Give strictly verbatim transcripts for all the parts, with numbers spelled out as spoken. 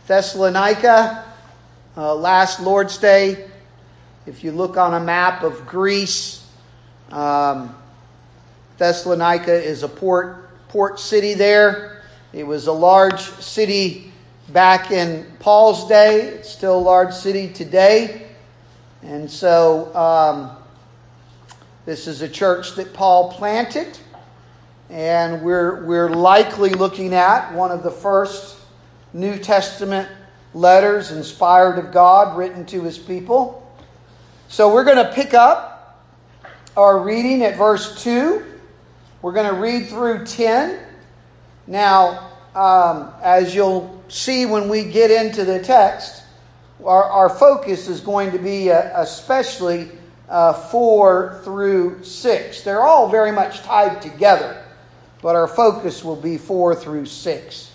Thessalonica, uh, last Lord's Day. If you look on a map of Greece, um, Thessalonica is a port port city there. It was a large city back in Paul's day. It's still a large city today. And so um, this is a church that Paul planted. And we're we're likely looking at one of the first New Testament letters inspired of God written to His people. So we're going to pick up our reading at verse two. We're going to read through ten. Now, um, as you'll see when we get into the text, our, our focus is going to be uh, especially uh, four through six. They're all very much tied together, but our focus will be four through six.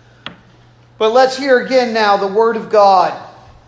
But let's hear again now the Word of God.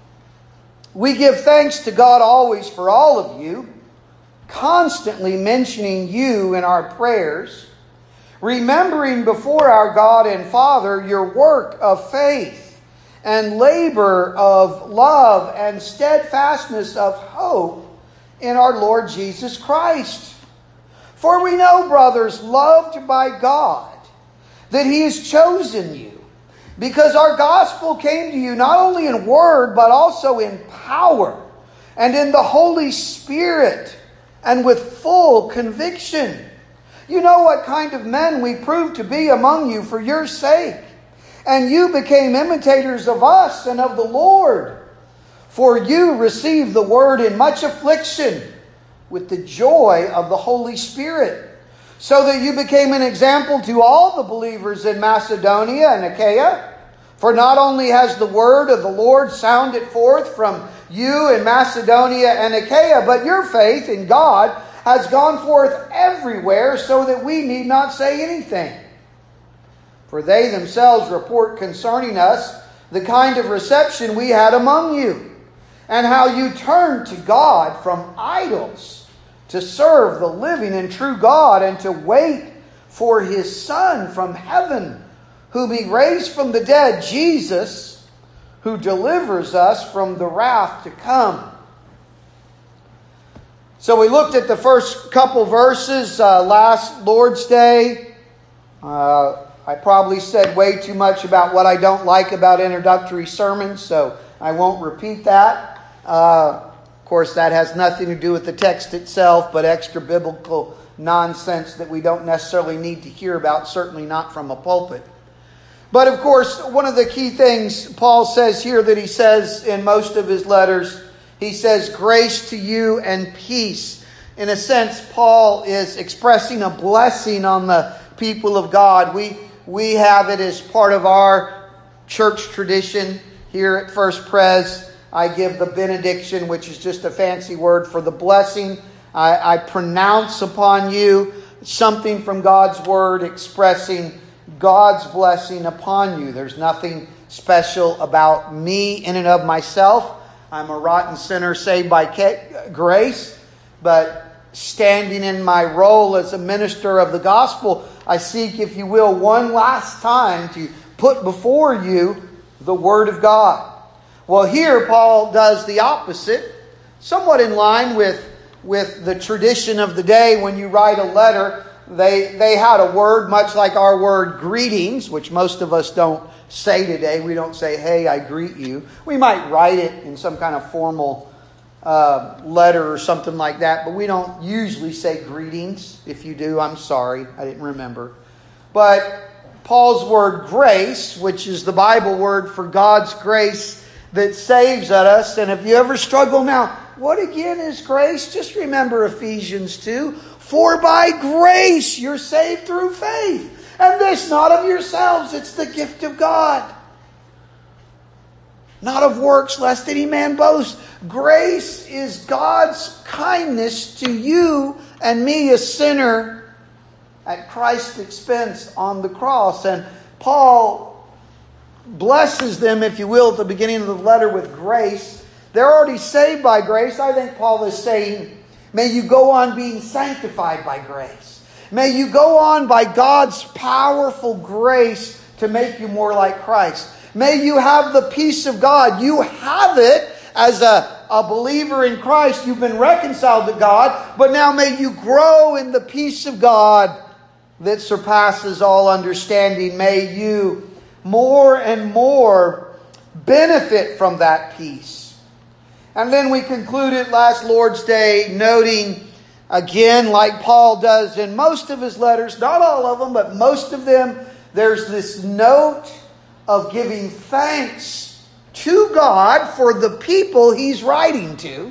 We give thanks to God always for all of you, constantly mentioning you in our prayers, remembering before our God and Father your work of faith and labor of love and steadfastness of hope in our Lord Jesus Christ. For we know, brothers, loved by God, that He has chosen you, because our gospel came to you not only in word, but also in power and in the Holy Spirit and with full conviction. You know what kind of men we proved to be among you for your sake. And you became imitators of us and of the Lord. For you received the word in much affliction with the joy of the Holy Spirit, so that you became an example to all the believers in Macedonia and Achaia. For not only has the word of the Lord sounded forth from you in Macedonia and Achaia, but your faith in God has gone forth everywhere, so that we need not say anything. For they themselves report concerning us the kind of reception we had among you, and how you turned to God from idols to serve the living and true God, and to wait for His Son from heaven, whom He raised from the dead, Jesus, who delivers us from the wrath to come. So we looked at the first couple verses uh, last Lord's Day. Uh, I probably said way too much about what I don't like about introductory sermons, so I won't repeat that. Uh, of course, that has nothing to do with the text itself, but extra biblical nonsense that we don't necessarily need to hear about, certainly not from a pulpit. But of course, one of the key things Paul says here that he says in most of his letters, he says, grace to you and peace. In a sense, Paul is expressing a blessing on the people of God. We, we have it as part of our church tradition here at First Pres. I give the benediction, which is just a fancy word for the blessing. I, I pronounce upon you something from God's Word expressing God's blessing upon you. There's nothing special about me in and of myself. I'm a rotten sinner saved by grace, but standing in my role as a minister of the gospel, I seek, if you will, one last time to put before you the Word of God. Well, here Paul does the opposite, somewhat in line with, with the tradition of the day. When you write a letter, they, they had a word much like our word greetings, which most of us don't say today. We don't say, hey, I greet you. We might write it in some kind of formal uh, letter or something like that, but we don't usually say greetings. If you do, I'm sorry. I didn't remember. But Paul's word grace, which is the Bible word for God's grace that saves us. And if you ever struggle now, what again is grace? Just remember Ephesians two. For by grace you're saved through faith. And this not of yourselves, it's the gift of God. Not of works, lest any man boast. Grace is God's kindness to you and me, a sinner, at Christ's expense on the cross. And Paul blesses them, if you will, at the beginning of the letter with grace. They're already saved by grace. I think Paul is saying, may you go on being sanctified by grace. May you go on by God's powerful grace to make you more like Christ. May you have the peace of God. You have it as a, a believer in Christ. You've been reconciled to God, but now may you grow in the peace of God that surpasses all understanding. May you more and more benefit from that peace. And then we concluded last Lord's Day noting again, like Paul does in most of his letters, not all of them, but most of them, there's this note of giving thanks to God for the people he's writing to.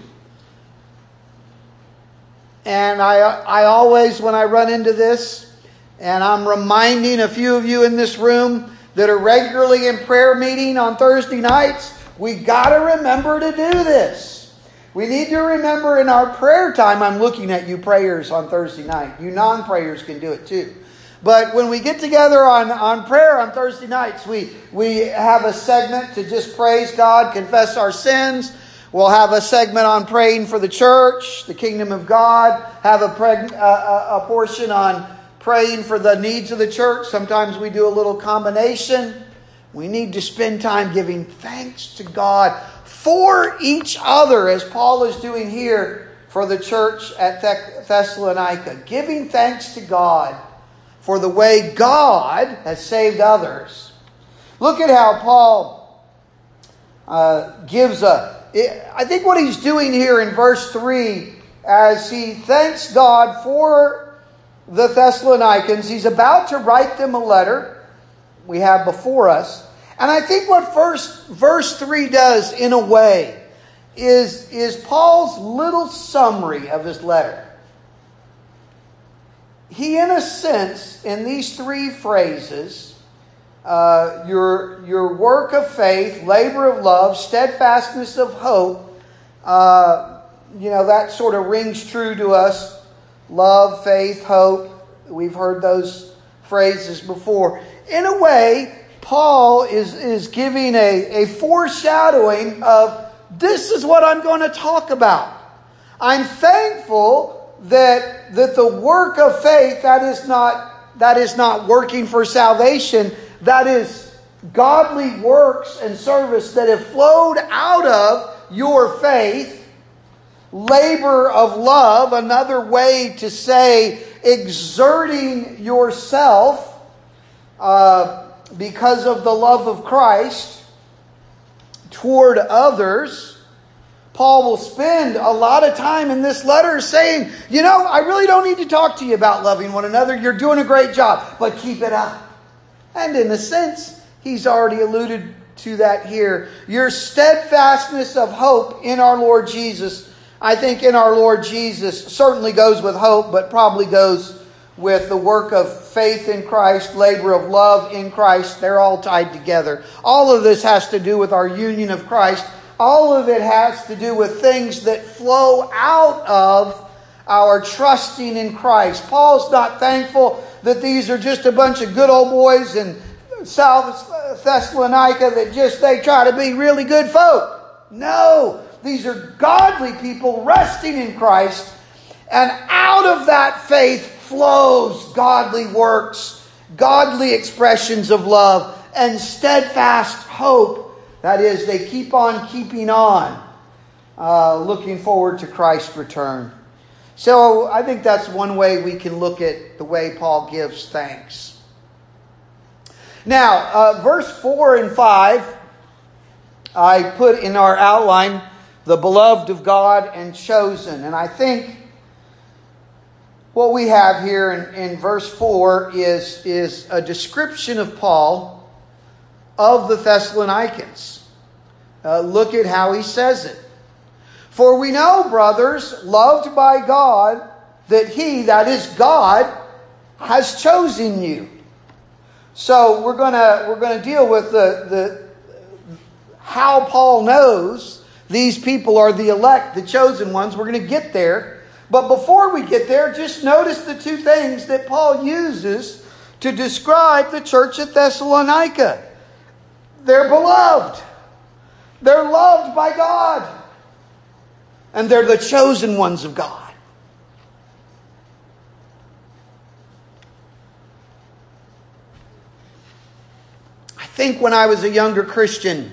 And I, I always, when I run into this, and I'm reminding a few of you in this room that are regularly in prayer meeting on Thursday nights, we got to remember to do this. We need to remember in our prayer time, I'm looking at you prayers on Thursday night. You non-prayers can do it too. But when we get together on, on prayer on Thursday nights, we, we have a segment to just praise God, confess our sins. We'll have a segment on praying for the church, the kingdom of God. Have a, preg- uh, a portion on praying for the needs of the church. Sometimes we do a little combination. We need to spend time giving thanks to God for each other, as Paul is doing here for the church at Thessalonica. Giving thanks to God for the way God has saved others. Look at how Paul uh, gives a... I think what he's doing here in verse three, as he thanks God for the Thessalonians, he's about to write them a letter we have before us. And I think what first verse three does, in a way, is, is Paul's little summary of his letter. He, in a sense, in these three phrases, uh, your, your work of faith, labor of love, steadfastness of hope, uh, you know, that sort of rings true to us. Love, faith, hope. We've heard those phrases before. In a way, Paul is, is giving a, a foreshadowing of, this is what I'm going to talk about. I'm thankful that, that the work of faith, that is not, that is not working for salvation, that is godly works and service that have flowed out of your faith. Labor of love, another way to say exerting yourself uh, because of the love of Christ toward others. Paul will spend a lot of time in this letter saying, you know, I really don't need to talk to you about loving one another. You're doing a great job, but keep it up. And in a sense, he's already alluded to that here. Your steadfastness of hope in our Lord Jesus. I think in our Lord Jesus certainly goes with hope, but probably goes with the work of faith in Christ, labor of love in Christ. They're all tied together. All of this has to do with our union of Christ. All of it has to do with things that flow out of our trusting in Christ. Paul's not thankful that these are just a bunch of good old boys in South Thessalonica that just, they try to be really good folk. No. These are godly people resting in Christ. And out of that faith flows godly works, godly expressions of love, and steadfast hope. That is, they keep on keeping on, uh, looking forward to Christ's return. So I think that's one way we can look at the way Paul gives thanks. Now, uh, verse four and five, I put in our outline, the beloved of God and chosen. And I think what we have here in, in verse four is, is a description of Paul of the Thessalonians. Uh, look at how he says it. For we know, brothers, loved by God, that He, that is God, has chosen you. So we're gonna we're gonna deal with the the how Paul knows these people are the elect, the chosen ones. We're going to get there. But before we get there, just notice the two things that Paul uses to describe the church at Thessalonica. They're beloved. They're loved by God. And they're the chosen ones of God. I think when I was a younger Christian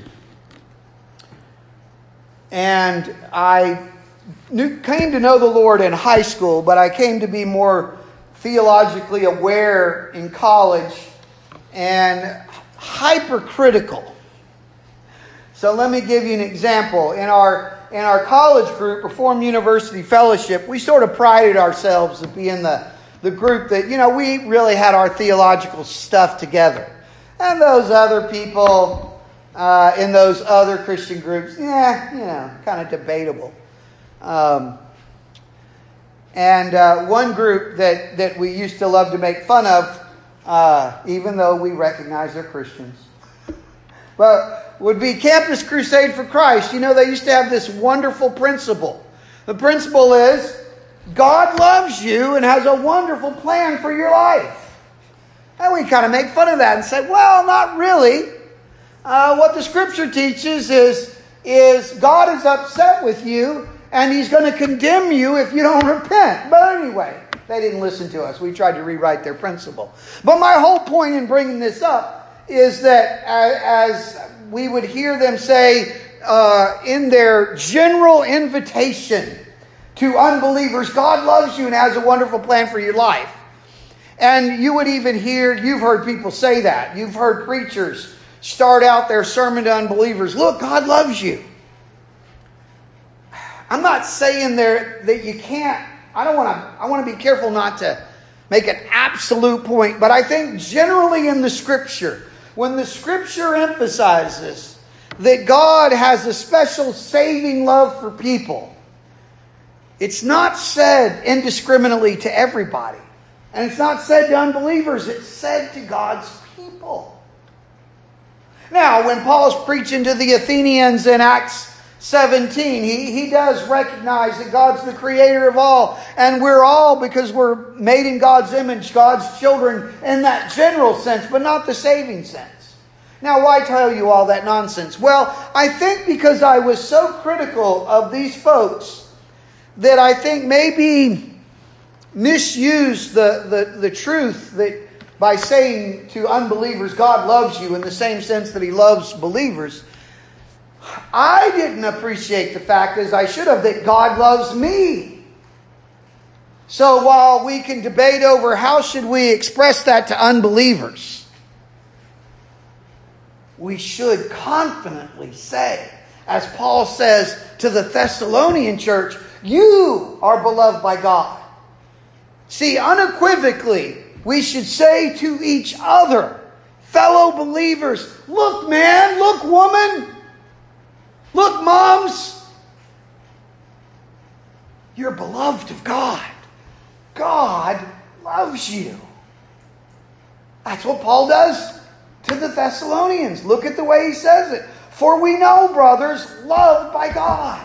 and I knew, came to know the Lord in high school, but I came to be more theologically aware in college and hypercritical. So let me give you an example. In our in our college group, Reformed University Fellowship, we sort of prided ourselves of being the, the group that, you know, we really had our theological stuff together. And those other people uh, in those other Christian groups, yeah, you know, kind of debatable. Um, and uh, one group that, that we used to love to make fun of, uh, even though we recognize they're Christians, but would be Campus Crusade for Christ. You know, they used to have this wonderful principle. The principle is, God loves you and has a wonderful plan for your life. And we kind of make fun of that and say, well, not really. Uh, what the Scripture teaches is, is God is upset with you and He's going to condemn you if you don't repent. But anyway, they didn't listen to us. We tried to rewrite their principle. But my whole point in bringing this up is that as we would hear them say uh, in their general invitation to unbelievers, God loves you and has a wonderful plan for your life. And you would even hear, you've heard people say that. You've heard preachers start out their sermon to unbelievers, look, God loves you. I'm not saying there that you can't, I don't want to, I want to be careful not to make an absolute point, but I think generally in the Scripture, when the Scripture emphasizes that God has a special saving love for people, it's not said indiscriminately to everybody. And it's not said to unbelievers. It's said to God's people. Now, when Paul's preaching to the Athenians in Acts seventeen, he, he does recognize that God's the creator of all. And we're all, because we're made in God's image, God's children in that general sense, but not the saving sense. Now, why tell you all that nonsense? Well, I think because I was so critical of these folks that I think maybe misused the, the, the truth that by saying to unbelievers, God loves you in the same sense that He loves believers. I didn't appreciate the fact, as I should have, that God loves me. So while we can debate over how should we express that to unbelievers, we should confidently say, as Paul says to the Thessalonian church, you are beloved by God. See, unequivocally, we should say to each other, fellow believers, look man, look woman, look moms, you're beloved of God. God loves you. That's what Paul does to the Thessalonians. Look at the way he says it. For we know, brothers, loved by God.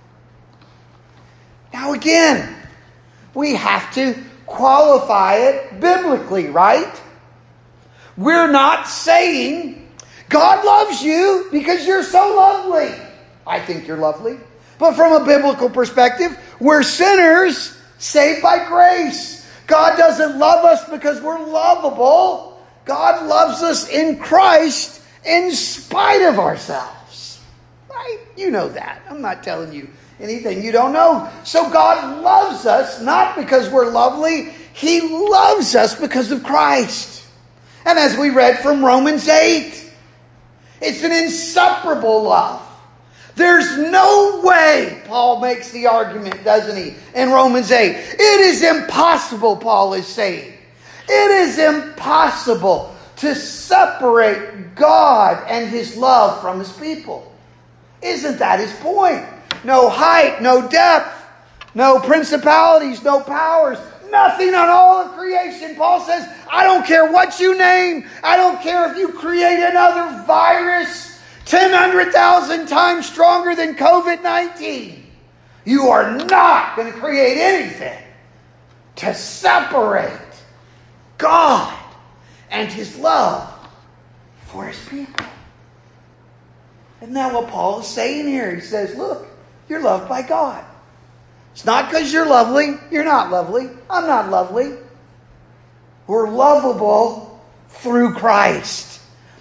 Now again, we have to qualify it biblically, right? We're not saying God loves you because you're so lovely. I think you're lovely. But from a biblical perspective, we're sinners saved by grace. God doesn't love us because we're lovable. God loves us in Christ in spite of ourselves. Right? You know that. I'm not telling you anything you don't know. So God loves us not because we're lovely. He loves us because of Christ. And as we read from Romans eight, it's an inseparable love. There's no way, Paul makes the argument, doesn't he, in Romans eight. It is impossible, Paul is saying. It is impossible to separate God and His love from His people. Isn't that his point? No height, no depth, no principalities, no powers, nothing on all of creation. Paul says, I don't care what you name. I don't care if you create another virus ten hundred thousand times stronger than covid nineteen. You are not going to create anything to separate God and His love for His people. Isn't that what Paul is saying here? He says, look, you're loved by God. It's not because you're lovely. You're not lovely. I'm not lovely. We're lovable through Christ.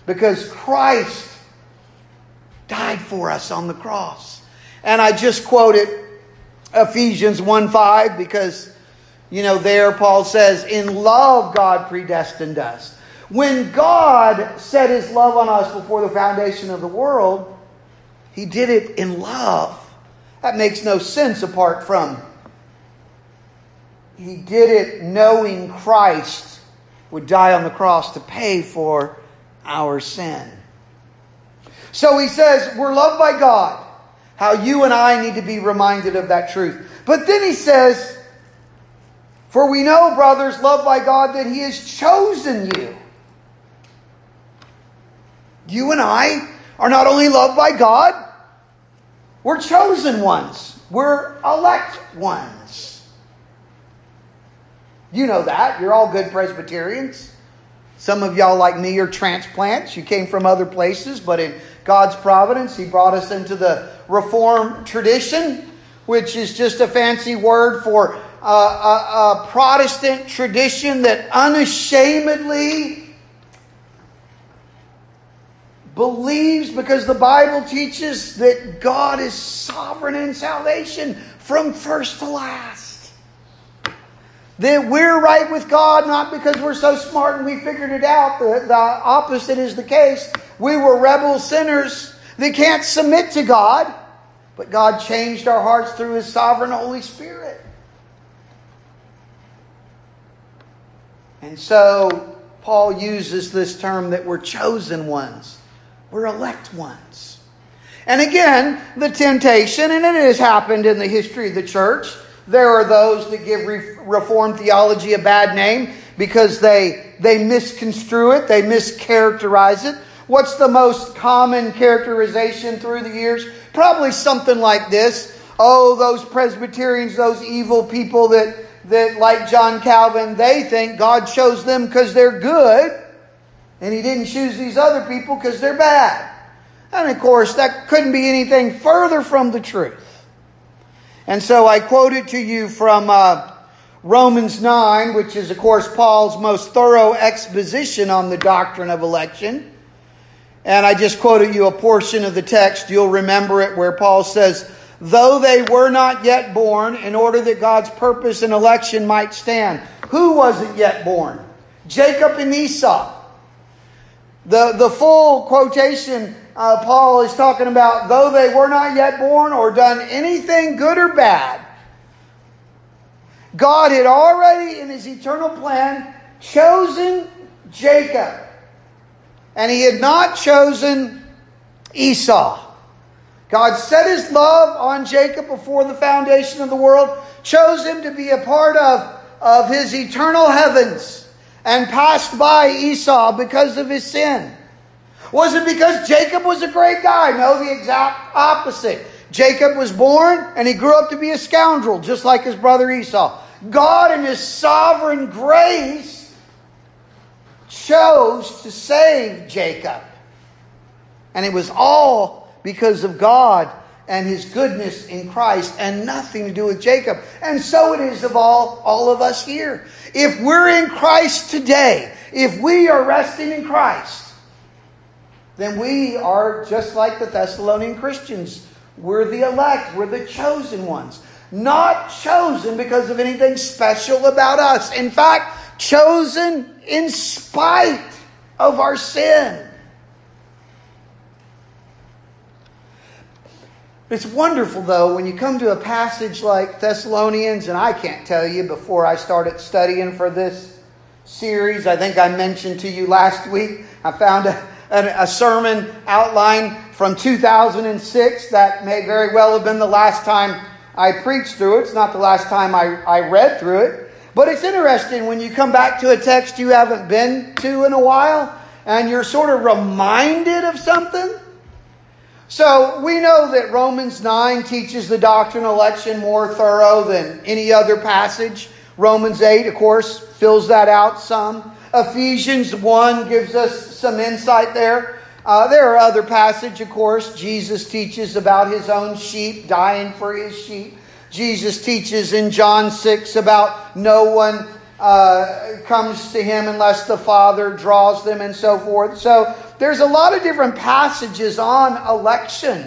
because Christ died for us on the cross. And I just quoted Ephesians one five because, you know, there Paul says, in love God predestined us. When God set His love on us before the foundation of the world, He did it in love. That makes no sense apart from He did it knowing Christ would die on the cross to pay for our sin. So he says, we're loved by God. How you and I need to be reminded of that truth. But then he says, for we know, brothers, loved by God, that He has chosen you. You and I are not only loved by God, we're chosen ones. We're elect ones. You know that. You're all good Presbyterians. Some of y'all, like me, are transplants. You came from other places, but in God's providence, He brought us into the Reformed tradition, which is just a fancy word for a, a, a Protestant tradition that unashamedly believes, because the Bible teaches that God is sovereign in salvation from first to last. That we're right with God not because we're so smart and we figured it out. The, the opposite is the case. We were rebel sinners that can't submit to God. But God changed our hearts through His sovereign Holy Spirit. And so Paul uses this term that we're chosen ones. We're elect ones. And again, the temptation, and it has happened in the history of the church, there are those that give Reformed theology a bad name because they, they misconstrue it, they mischaracterize it. What's the most common characterization through the years? Probably something like this. Oh, those Presbyterians, those evil people that, that like John Calvin, they think God chose them because they're good, and He didn't choose these other people because they're bad. And of course, that couldn't be anything further from the truth. And so I quoted to you from uh, Romans nine, which is, of course, Paul's most thorough exposition on the doctrine of election. And I just quoted you a portion of the text. You'll remember it, where Paul says, though they were not yet born, in order that God's purpose in election might stand. Who wasn't yet born? Jacob and Esau. The, the full quotation, uh, Paul is talking about, though they were not yet born or done anything good or bad, God had already, in His eternal plan, chosen Jacob. And He had not chosen Esau. God set His love on Jacob before the foundation of the world, chose him to be a part of, of His eternal heavens, and passed by Esau because of his sin. Was it because Jacob was a great guy? No, the exact opposite. Jacob was born and he grew up to be a scoundrel, just like his brother Esau. God, in His sovereign grace, chose to save Jacob. And it was all because of God and His goodness in Christ, and nothing to do with Jacob. And so it is of all, all of us here. If we're in Christ today, if we are resting in Christ, then we are just like the Thessalonian Christians. We're the elect. We're the chosen ones. Not chosen because of anything special about us. In fact, chosen in spite of our sin. It's wonderful, though, when you come to a passage like Thessalonians, and I can't tell you, before I started studying for this series, I think I mentioned to you last week, I found a, a, a sermon outline from two thousand six that may very well have been the last time I preached through it. It's not the last time I, I read through it. But it's interesting when you come back to a text you haven't been to in a while, and you're sort of reminded of something. So we know that Romans nine teaches the doctrine of election more thorough than any other passage. Romans eight, of course, fills that out some. Ephesians one gives us some insight there. Uh, there are other passages, of course. Jesus teaches about His own sheep, dying for His sheep. Jesus teaches in John six about no one uh, comes to him unless the Father draws them and so forth. So there's a lot of different passages on election.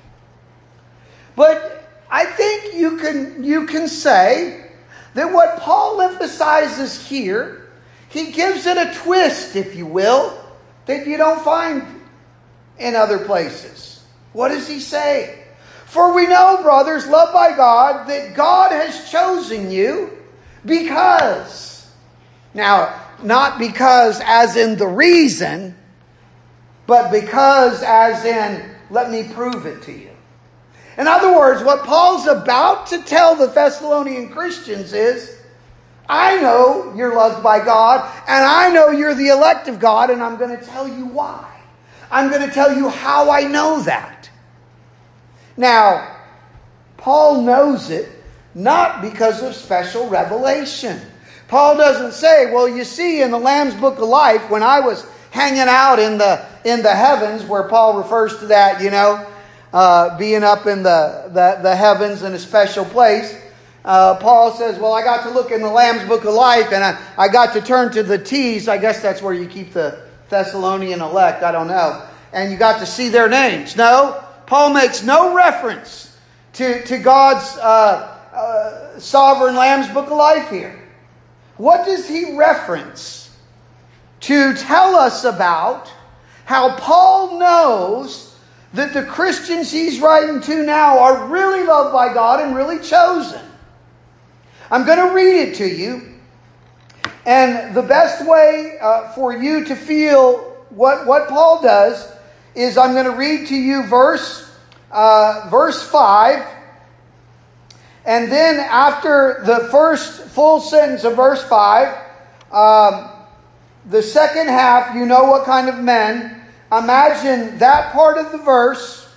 But I think you can, you can say that what Paul emphasizes here, he gives it a twist, if you will, that you don't find in other places. What does he say? For we know, brothers, loved by God, that God has chosen you because. Now, not because as in the reason, but because as in, let me prove it to you. In other words, what Paul's about to tell the Thessalonian Christians is, I know you're loved by God, and I know you're the elect of God, and I'm going to tell you why. I'm going to tell you how I know that. Now, Paul knows it not because of special revelation. Paul doesn't say, well, you see, in the Lamb's Book of Life, when I was hanging out in the in the heavens, where Paul refers to that, you know, uh, being up in the, the, the heavens in a special place, uh, Paul says, well, I got to look in the Lamb's Book of Life, and I, I got to turn to the T's. I guess that's where you keep the Thessalonian elect. I don't know. And you got to see their names. No, Paul makes no reference to, to God's uh, uh, sovereign Lamb's Book of Life here. What does he reference to tell us about how Paul knows that the Christians he's writing to now are really loved by God and really chosen? I'm going to read it to you. And the best way uh, for you to feel what, what Paul does is I'm going to read to you verse, uh, verse five. And then after the first full sentence of verse five, um, the second half, you know what kind of men. Imagine that part of the verse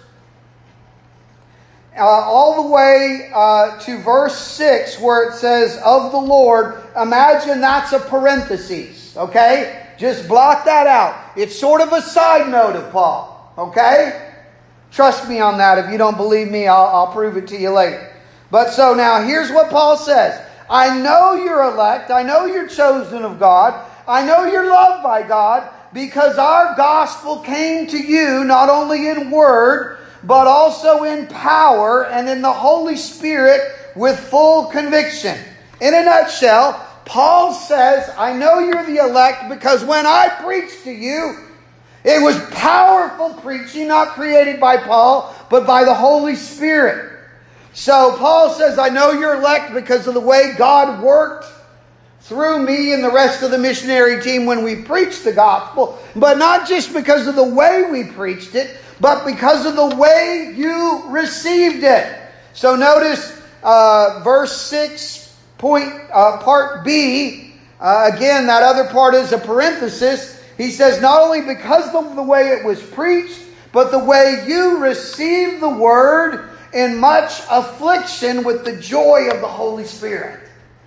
uh, all the way uh, to verse six where it says, of the Lord. Imagine that's a parenthesis, okay? Just block that out. It's sort of a side note of Paul, okay? Trust me on that. If you don't believe me, I'll, I'll prove it to you later. But so now, here's what Paul says. I know you're elect. I know you're chosen of God. I know you're loved by God because our gospel came to you not only in word, but also in power and in the Holy Spirit with full conviction. In a nutshell, Paul says, I know you're the elect because when I preached to you, it was powerful preaching, not created by Paul, but by the Holy Spirit. So Paul says, I know you're elect because of the way God worked through me and the rest of the missionary team when we preached the gospel. But not just because of the way we preached it, but because of the way you received it. So notice uh, verse six, point uh, part B. Uh, again, that other part is a parenthesis. He says, not only because of the way it was preached, but the way you received the word in much affliction with the joy of the Holy Spirit.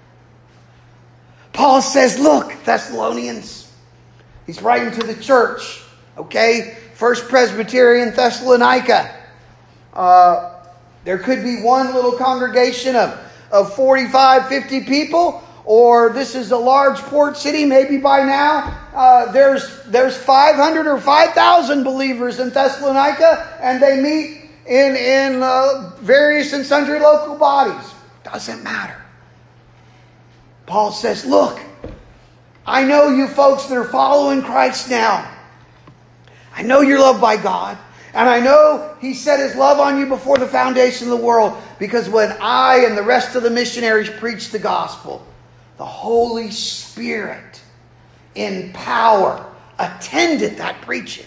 Paul says, look, Thessalonians, he's writing to the church, okay? First Presbyterian Thessalonica. Uh, there could be one little congregation of, of forty-five, fifty people, or this is a large port city, maybe by now. Uh, there's, there's five hundred or five thousand believers in Thessalonica, and they meet in, in uh, various and sundry local bodies. Doesn't matter. Paul says, look, I know you folks that are following Christ now. I know you're loved by God. And I know He set His love on you before the foundation of the world. Because when I and the rest of the missionaries preached the gospel, the Holy Spirit in power attended that preaching.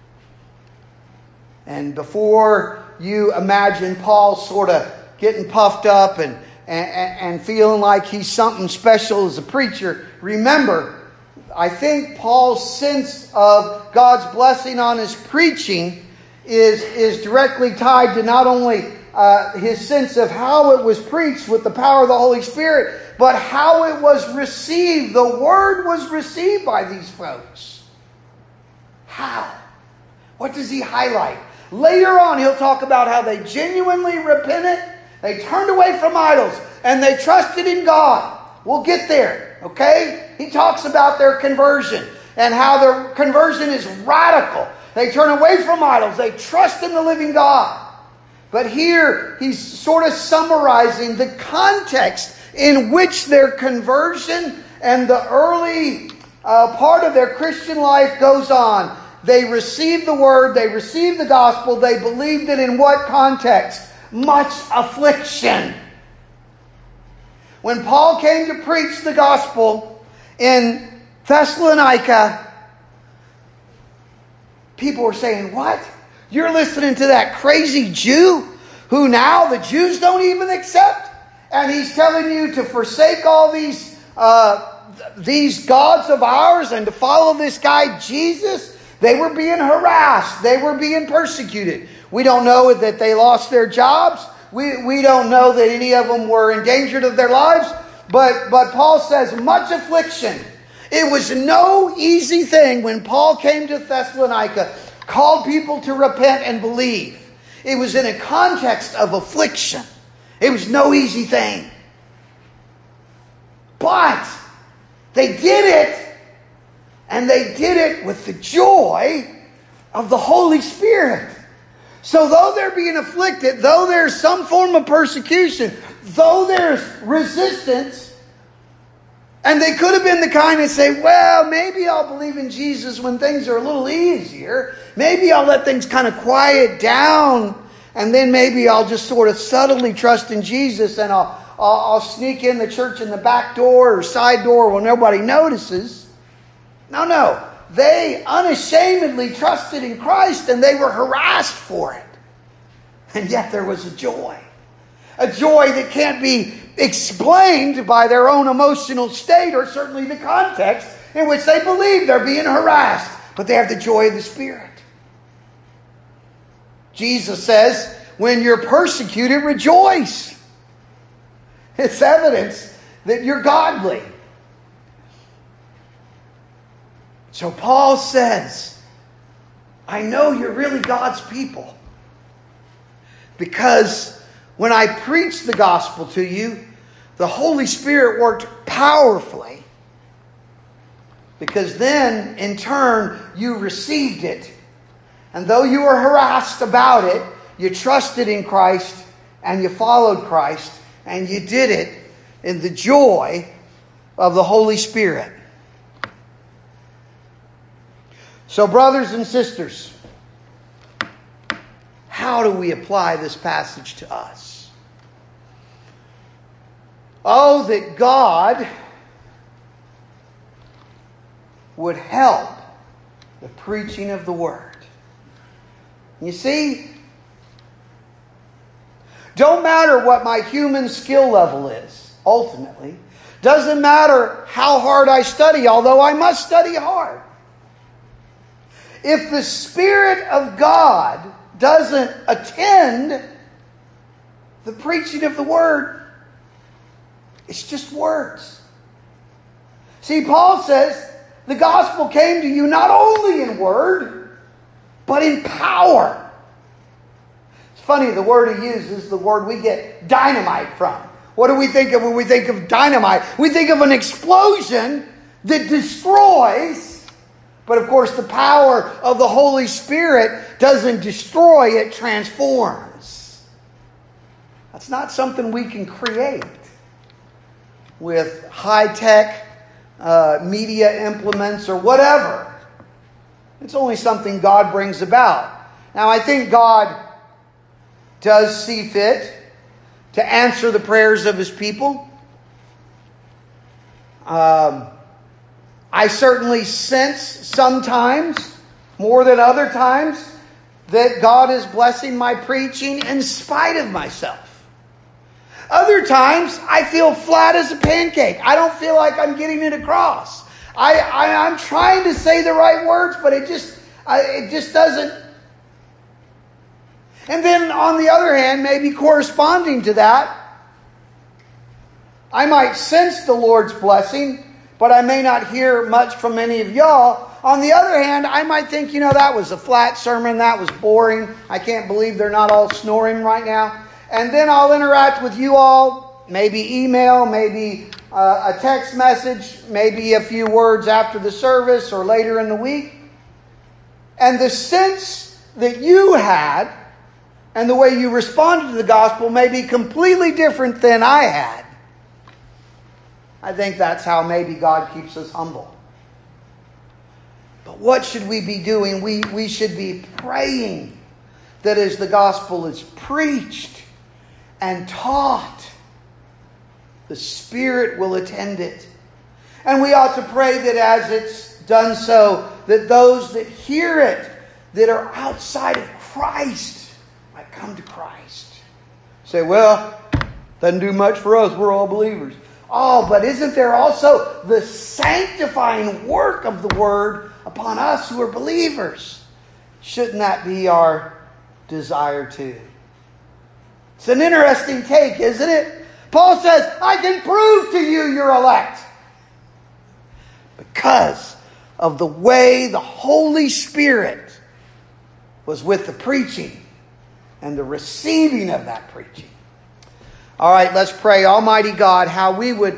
And before you imagine Paul sort of getting puffed up and And, and feeling like he's something special as a preacher, remember, I think Paul's sense of God's blessing on his preaching is, is directly tied to not only uh, his sense of how it was preached with the power of the Holy Spirit, but how it was received. The word was received by these folks. How? What does he highlight? Later on, he'll talk about how they genuinely repented. They turned away from idols and they trusted in God. We'll get there. Okay? He talks about their conversion and how their conversion is radical. They turn away from idols. They trust in the living God. But here he's sort of summarizing the context in which their conversion and the early uh, part of their Christian life goes on. They received the word, they received the gospel, they believed it in what context? Much affliction. When Paul came to preach the gospel in Thessalonica, people were saying, what? You're listening to that crazy Jew who now the Jews don't even accept? And he's telling you to forsake all these uh, these gods of ours and to follow this guy Jesus? They were being harassed. They were being persecuted. We don't know that they lost their jobs. We, we don't know that any of them were endangered of their lives. But, but Paul says, much affliction. It was no easy thing when Paul came to Thessalonica, called people to repent and believe. It was in a context of affliction. It was no easy thing. But they did it. And they did it with the joy of the Holy Spirit. So though they're being afflicted, though there's some form of persecution, though there's resistance, and they could have been the kind that say, well, maybe I'll believe in Jesus when things are a little easier. Maybe I'll let things kind of quiet down. And then maybe I'll just sort of subtly trust in Jesus and I'll, I'll, I'll sneak in the church in the back door or side door where nobody notices. No, no. They unashamedly trusted in Christ and they were harassed for it. And yet there was a joy. A joy that can't be explained by their own emotional state or certainly the context in which they believe they're being harassed. But they have the joy of the Spirit. Jesus says, when you're persecuted, rejoice. It's evidence that you're godly. So Paul says, I know you're really God's people. Because when I preached the gospel to you, the Holy Spirit worked powerfully. Because then, in turn, you received it. And though you were harassed about it, you trusted in Christ and you followed Christ. And you did it in the joy of the Holy Spirit. So, brothers and sisters, how do we apply this passage to us? Oh, that God would help the preaching of the Word. You see, don't matter what my human skill level is, ultimately. Doesn't matter how hard I study, although I must study hard. If the Spirit of God doesn't attend the preaching of the Word, it's just words. See, Paul says the gospel came to you not only in word, but in power. It's funny, the word he uses is the word we get dynamite from. What do we think of when we think of dynamite? We think of an explosion that destroys. But of course, the power of the Holy Spirit doesn't destroy, it transforms. That's not something we can create with high-tech uh, media implements or whatever. It's only something God brings about. Now, I think God does see fit to answer the prayers of His people. Um... I certainly sense sometimes, more than other times, that God is blessing my preaching in spite of myself. Other times, I feel flat as a pancake. I don't feel like I'm getting it across. I, I, I'm trying to say the right words, but it just, I, it just doesn't. And then, on the other hand, maybe corresponding to that, I might sense the Lord's blessing, but I may not hear much from any of y'all. On the other hand, I might think, you know, that was a flat sermon. That was boring. I can't believe they're not all snoring right now. And then I'll interact with you all, maybe email, maybe uh, a text message, maybe a few words after the service or later in the week. And the sense that you had and the way you responded to the gospel may be completely different than I had. I think that's how maybe God keeps us humble. But what should we be doing? We, we should be praying that as the gospel is preached and taught, the Spirit will attend it. And we ought to pray that as it's done so, that those that hear it, that are outside of Christ, might come to Christ. Say, well, doesn't do much for us. We're all believers. Oh, but isn't there also the sanctifying work of the Word upon us who are believers? Shouldn't that be our desire too? It's an interesting take, isn't it? Paul says, I can prove to you you're elect. Because of the way the Holy Spirit was with the preaching and the receiving of that preaching. All right, let's pray. Almighty God, how we would